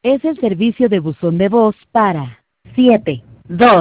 Es el servicio de buzón de voz para 7 2